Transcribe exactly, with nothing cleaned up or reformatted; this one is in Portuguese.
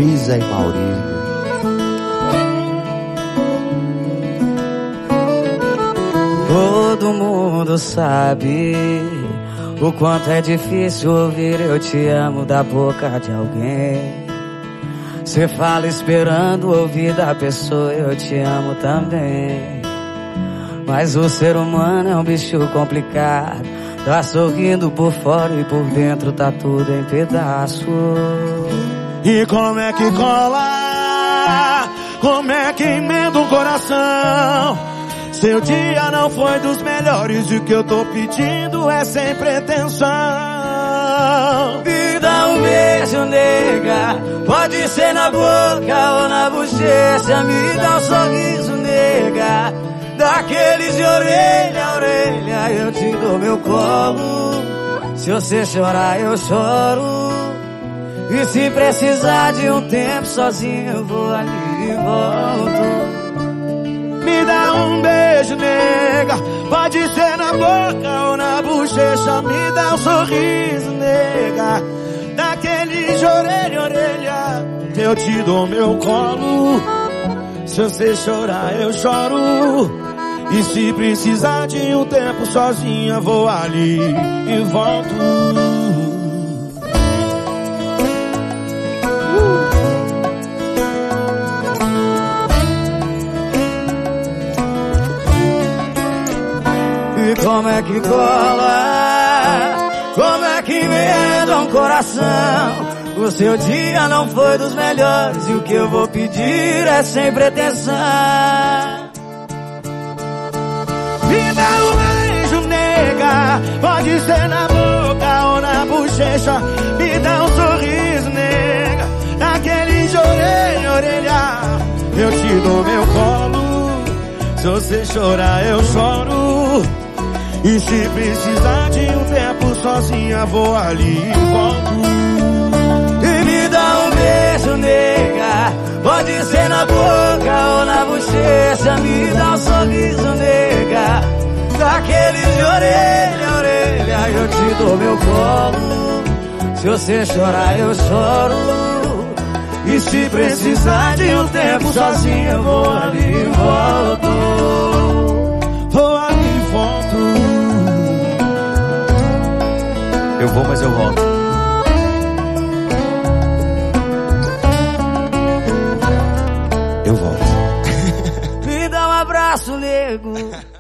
Luísa e Maurílio. Todo mundo sabe o quanto é difícil ouvir eu te amo da boca de alguém. Cê fala esperando ouvir da pessoa eu te amo também. Mas o ser humano é um bicho complicado. Tá sorrindo por fora e por dentro tá tudo em pedaço. E como é que cola? Como é que emenda um coração? Seu dia não foi dos melhores e o que eu tô pedindo é sem pretensão. Me dá um beijo, nega, pode ser na boca ou na bochecha. Me dá um sorriso, nega, daqueles de orelha a orelha. Eu te dou meu colo, se você chorar eu choro. E se precisar de um tempo sozinho eu vou ali e volto. Me dá um beijo, nega, pode ser na boca ou na bochecha. Me dá um sorriso, nega, daquele de orelha a orelha. Eu te dou meu colo, se você chorar eu choro. E se precisar de um tempo sozinha vou ali e volto. E como é que cola? Como é que emenda um coração? O seu dia não foi dos melhores e o que eu vou pedir é sem pretensão. Me dá um beijo, nega, pode ser na boca ou na bochecha. Me dá um sorriso, nega, daquele de orelha a orelha. Eu te dou meu colo, se você chorar eu choro. E se precisar de um tempo sozinha vou ali e volto. E me dá um beijo, nega, pode ser na boca ou na bochecha. Me dá um sorriso, nega, daqueles de orelha a orelha. Eu te dou meu colo, se você chorar eu choro. E se precisar de um tempo sozinho eu vou ali e volto. Vou ali e volto. Eu vou, mas eu volto. Eu volto. Me dá um abraço, nego.